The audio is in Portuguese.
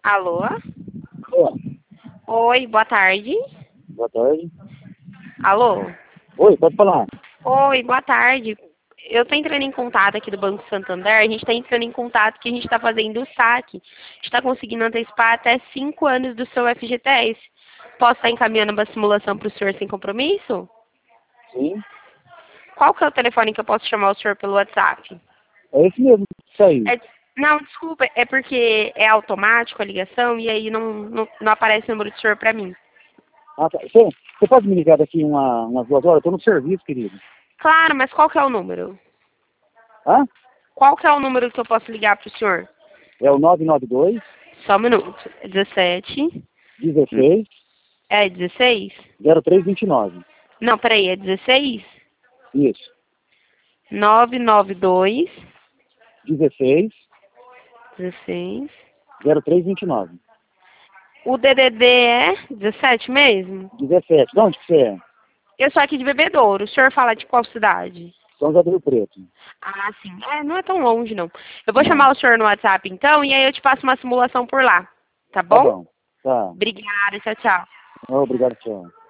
Alô? Ó, Oi, boa tarde. boa tarde. Alô? Oi, pode falar. Oi, boa tarde. Eu tô entrando em contato aqui do Banco Santander. A gente tá entrando em contato que a gente tá fazendo o saque. A gente tá conseguindo antecipar até 5 anos do seu FGTS. Posso estar encaminhando uma simulação para o senhor sem compromisso? Sim, Qual que é o telefone que eu posso chamar o senhor pelo WhatsApp? é esse mesmo. Isso aí. É- não, desculpa, é porque é automático a ligação e aí não aparece o número do senhor para mim. Ah, tá. Você pode me ligar daqui umas 2 horas? Eu tô no serviço, querido. Claro, mas qual que é o número? Hã? Qual que é o número que eu posso ligar para o senhor? É o 992 Só um minuto. 17. 16 É 16? 0329. Não, peraí, é 16? Isso. 992 16 16. 0329. O DDD é 17 mesmo? 17. De onde que você é? Eu sou aqui de Bebedouro. O senhor fala de qual cidade? São José do Rio Preto. Ah, sim. É, não é tão longe, não. Eu vou chamar Não. o senhor no WhatsApp, então, e aí eu te passo uma simulação por lá. Tá Tá bom? bom. Tá. Obrigada, tchau, tchau. Obrigado, tchau.